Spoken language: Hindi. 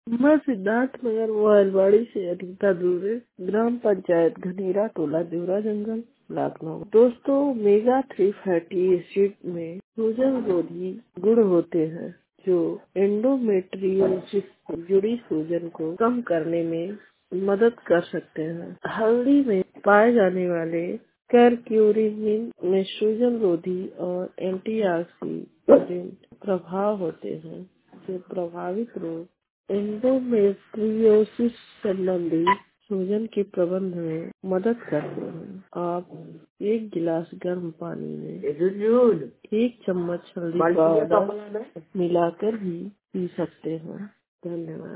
मैं सिद्धार्थ नगर मोहलवाड़ी से अनीता दुबे, ग्राम पंचायत घनेरा, टोला देवरा जंगल, लखनऊ। दोस्तों, मेगा 3 फैटी एसिड में सूजन रोधी गुण होते हैं जो एंडोमेट्रियोसिस से जुड़ी सूजन को कम करने में मदद कर सकते हैं। हल्दी में पाए जाने वाले करक्यूमिन में सूजन रोधी और एंटीऑक्सीडेंट प्रभाव होते हैं जो प्रभावित रोग एंडोमेट्रियोसिस संबंधी सूजन के प्रबंधन में मदद करते हैं। आप 1 गिलास गर्म पानी में 1 चम्मच हल्दी पाउडर मिलाकर भी पी सकते हैं। धन्यवाद।